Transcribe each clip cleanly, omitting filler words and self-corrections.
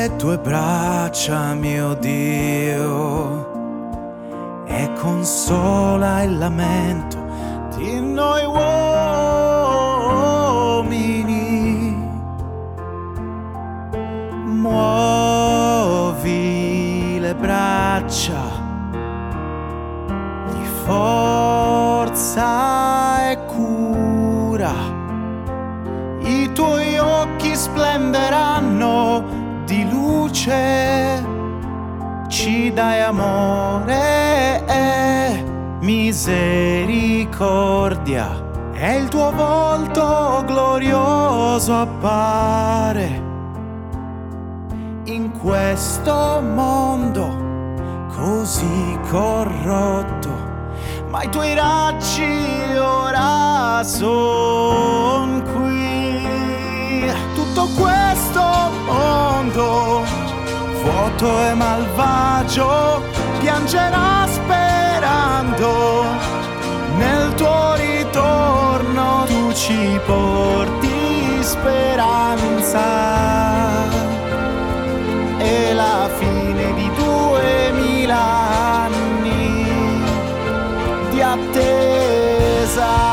le tue braccia, mio Dio, e consola il lamento di noi uomini. Muovi le braccia di forza e cura, i tuoi occhi splenderanno di luce, ci dai amore e misericordia, e il tuo volto glorioso appare in questo mondo così corrotto, ma i tuoi raggi ora son qui. Tutto questo mondo vuoto e malvagio piangerà sperando nel tuo ritorno, tu ci porti speranza. E la fine di 2000 anni di attesa.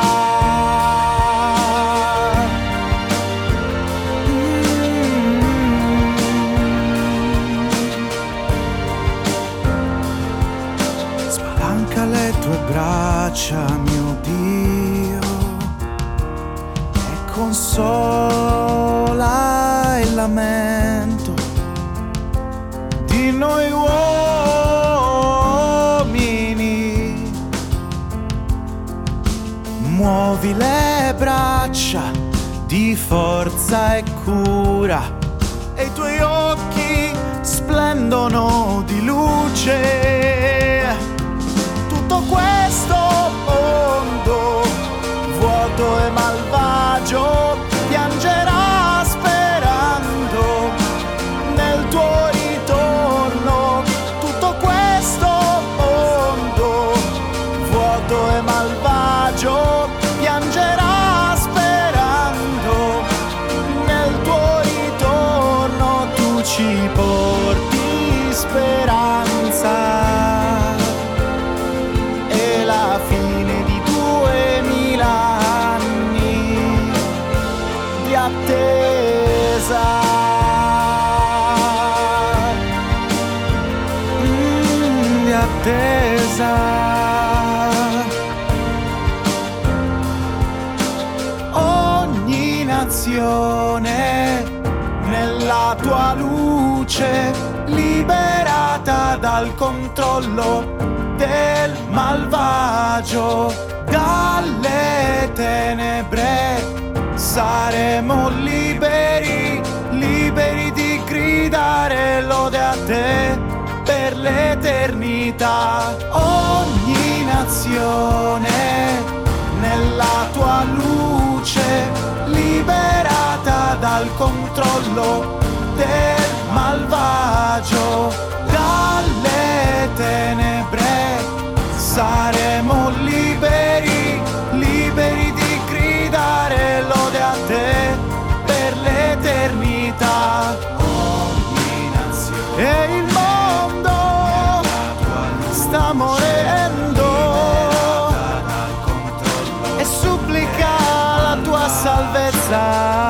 Spalanca le tue braccia, mio Dio, e consola il lamento di noi uomini. Muovi le braccia di forza e cura, e i tuoi occhi splendono di luce. Tutto questo mondo vuoto e malvagio piangerà sperando nel tuo ritorno. Tutto questo mondo vuoto e malvagio piangerà sperando nel tuo ritorno, tu ci porti speranza. E la fine di 2000 anni di attesa. Ogni nazione nella tua luce, liberata dal controllo del malvagio, dalle tenebre saremo liberi, liberi di gridare lode a te per l'eternità. Ogni nazione nella tua luce, liberata dal controllo del malvagio, dalle tenebre saremo liberi, liberi di gridare lode a te per l'eternità. Ogni nazione e il mondo sta morendo e supplica la tua salvezza.